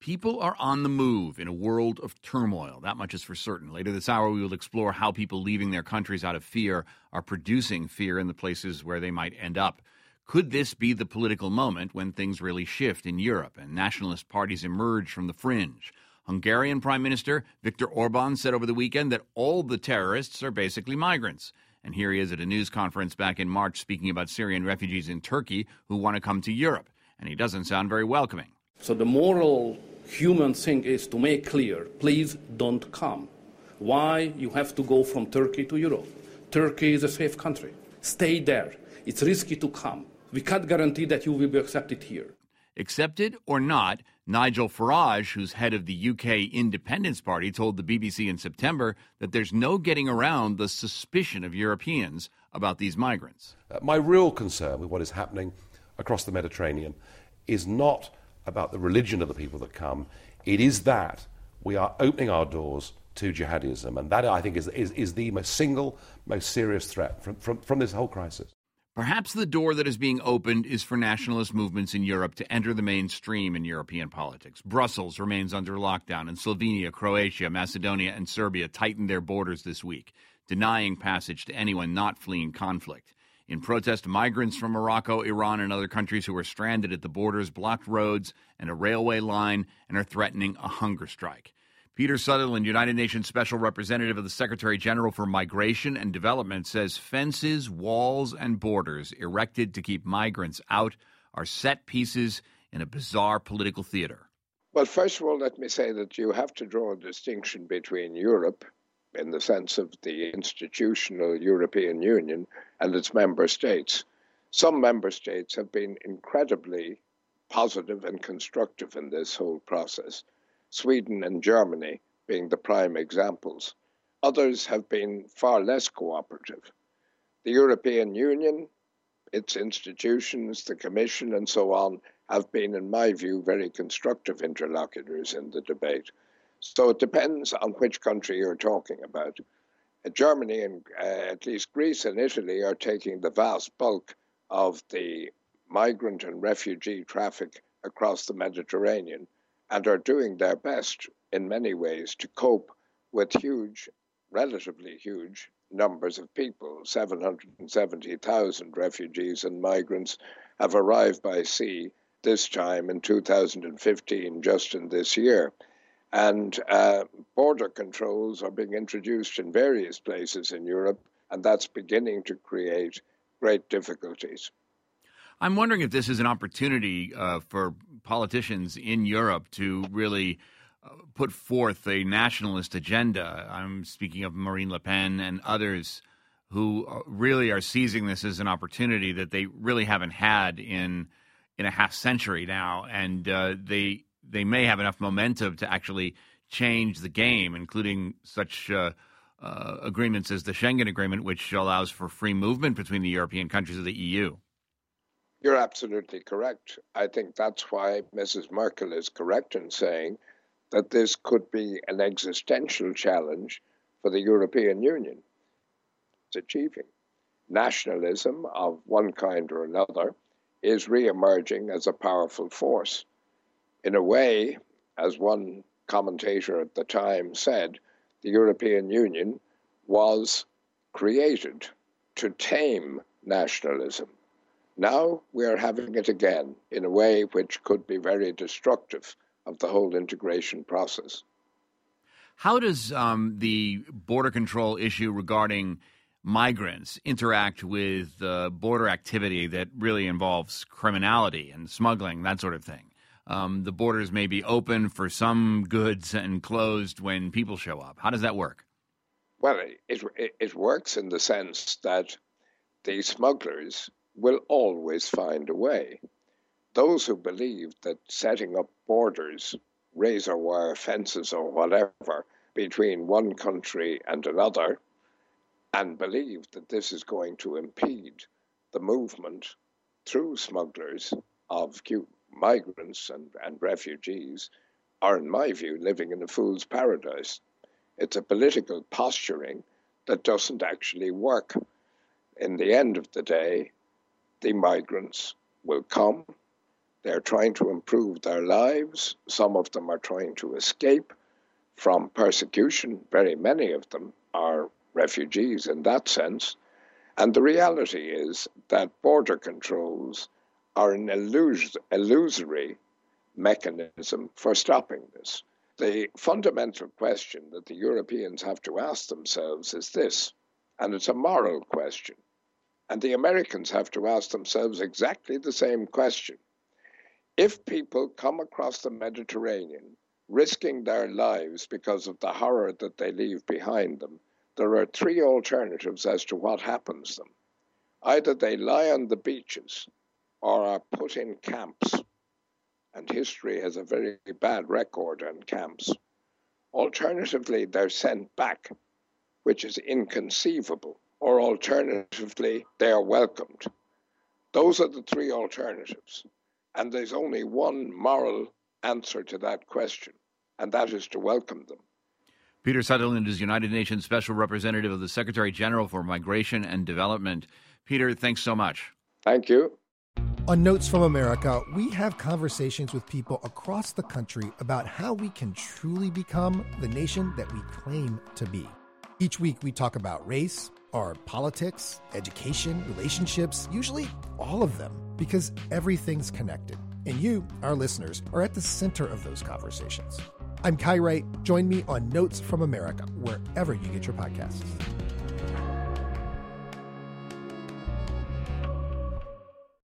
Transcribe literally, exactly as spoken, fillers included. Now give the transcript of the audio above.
People are on the move in a world of turmoil. That much is for certain. Later this hour, we will explore how people leaving their countries out of fear are producing fear in the places where they might end up. Could this be the political moment when things really shift in Europe and nationalist parties emerge from the fringe? Hungarian Prime Minister Viktor Orban said over the weekend that all the terrorists are basically migrants. And here he is at a news conference back in March speaking about Syrian refugees in Turkey who want to come to Europe. And he doesn't sound very welcoming. So the moral human thing is to make clear, please don't come. Why you have to go from Turkey to Europe? Turkey is a safe country. Stay there. It's risky to come. We can't guarantee that you will be accepted here. Accepted or not, Nigel Farage, who's head of the U K Independence Party, told the B B C in September that there's no getting around the suspicion of Europeans about these migrants. Uh, my real concern with what is happening across the Mediterranean is not about the religion of the people that come. It is that we are opening our doors to jihadism, and that, I think, is, is, is the most single, most serious threat from, from, from this whole crisis. Perhaps the door that is being opened is for nationalist movements in Europe to enter the mainstream in European politics. Brussels remains under lockdown, and Slovenia, Croatia, Macedonia, and Serbia tightened their borders this week, denying passage to anyone not fleeing conflict. In protest, migrants from Morocco, Iran, and other countries who are stranded at the borders blocked roads and a railway line and are threatening a hunger strike. Peter Sutherland, United Nations Special Representative of the Secretary General for Migration and Development, says fences, walls, and borders erected to keep migrants out are set pieces in a bizarre political theater. Well, first of all, let me say that you have to draw a distinction between Europe, in the sense of the institutional European Union, and its member states. Some member states have been incredibly positive and constructive in this whole process, Sweden and Germany being the prime examples. Others have been far less cooperative. The European Union, its institutions, the Commission, and so on, have been, in my view, very constructive interlocutors in the debate. So it depends on which country you're talking about. Germany and uh, at least Greece and Italy are taking the vast bulk of the migrant and refugee traffic across the Mediterranean and are doing their best in many ways to cope with huge, relatively huge numbers of people. seven hundred seventy thousand refugees and migrants have arrived by sea this time in two thousand fifteen, just in this year. And uh, border controls are being introduced in various places in Europe, and that's beginning to create great difficulties. I'm wondering if this is an opportunity uh, for politicians in Europe to really uh, put forth a nationalist agenda. I'm speaking of Marine Le Pen and others who really are seizing this as an opportunity that they really haven't had in in a half century now, and uh, they. They may have enough momentum to actually change the game, including such uh, uh, agreements as the Schengen Agreement, which allows for free movement between the European countries of the E U. You're absolutely correct. I think that's why Missus Merkel is correct in saying that this could be an existential challenge for the European Union. It's achieving. Nationalism of one kind or another is re-emerging as a powerful force. In a way, as one commentator at the time said, the European Union was created to tame nationalism. Now we are having it again in a way which could be very destructive of the whole integration process. How does um, the border control issue regarding migrants interact with uh, border activity that really involves criminality and smuggling, that sort of thing? Um, the borders may be open for some goods and closed when people show up. How does that work? Well, it, it, it works in the sense that the smugglers will always find a way. Those who believe that setting up borders, razor wire fences or whatever, between one country and another, and believe that this is going to impede the movement through smugglers of migrants and, and refugees, are, in my view, living in a fool's paradise. It's a political posturing that doesn't actually work. In the end of the day, the migrants will come, They're trying to improve their lives. Some of them are trying to escape from persecution. Very many of them are refugees in that sense. And the reality is that border controls are an illus- illusory mechanism for stopping this. The fundamental question that the Europeans have to ask themselves is this, and it's a moral question. And the Americans have to ask themselves exactly the same question. If people come across the Mediterranean risking their lives because of the horror that they leave behind them, there are three alternatives as to what happens to them. Either they lie on the beaches or are put in camps. And history has a very bad record on camps. Alternatively, they're sent back, which is inconceivable. Or alternatively, they are welcomed. Those are the three alternatives. And there's only one moral answer to that question, and that is to welcome them. Peter Sutherland is United Nations Special Representative of the Secretary General for Migration and Development. Peter, thanks so much. Thank you. On Notes from America, we have conversations with people across the country about how we can truly become the nation that we claim to be. Each week we talk about race, our politics, education, relationships, usually all of them, because everything's connected. And you, our listeners, are at the center of those conversations. I'm Kai Wright. Join me on Notes from America, wherever you get your podcasts.